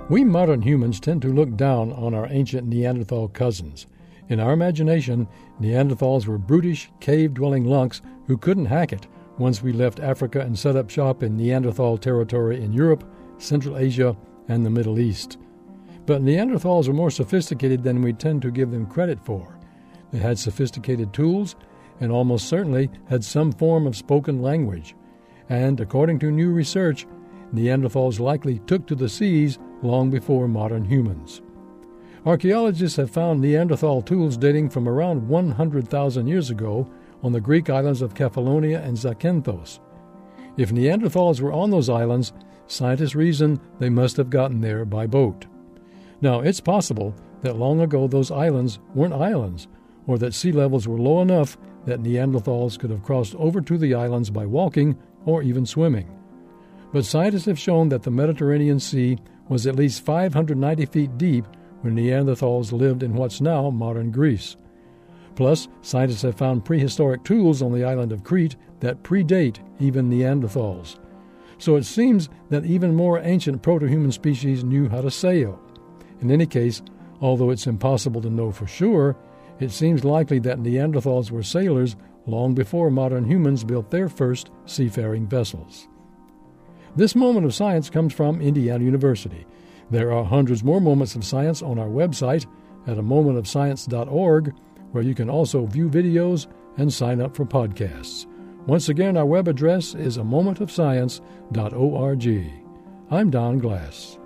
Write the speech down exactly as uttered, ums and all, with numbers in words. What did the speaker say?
We modern humans tend to look down on our ancient Neanderthal cousins. In our imagination, Neanderthals were brutish, cave-dwelling lunks who couldn't hack it once we left Africa and set up shop in Neanderthal territory in Europe, Central Asia, and the Middle East. But Neanderthals were more sophisticated than we tend to give them credit for. They had sophisticated tools and almost certainly had some form of spoken language. And according to new research, Neanderthals likely took to the seas long before modern humans. Archaeologists have found Neanderthal tools dating from around one hundred thousand years ago on the Greek islands of Kefalonia and Zakynthos. If Neanderthals were on those islands, scientists reason they must have gotten there by boat. Now, it's possible that long ago those islands weren't islands, or that sea levels were low enough that Neanderthals could have crossed over to the islands by walking or even swimming. But scientists have shown that the Mediterranean Sea was at least five hundred ninety feet deep when Neanderthals lived in what's now modern Greece. Plus, scientists have found prehistoric tools on the island of Crete that predate even Neanderthals. So it seems that even more ancient proto-human species knew how to sail. In any case, although it's impossible to know for sure, it seems likely that Neanderthals were sailors long before modern humans built their first seafaring vessels. This moment of science comes from Indiana University. There are hundreds more moments of science on our website at a moment of science dot org, where you can also view videos and sign up for podcasts. Once again, our web address is a moment of science dot org. I'm Don Glass.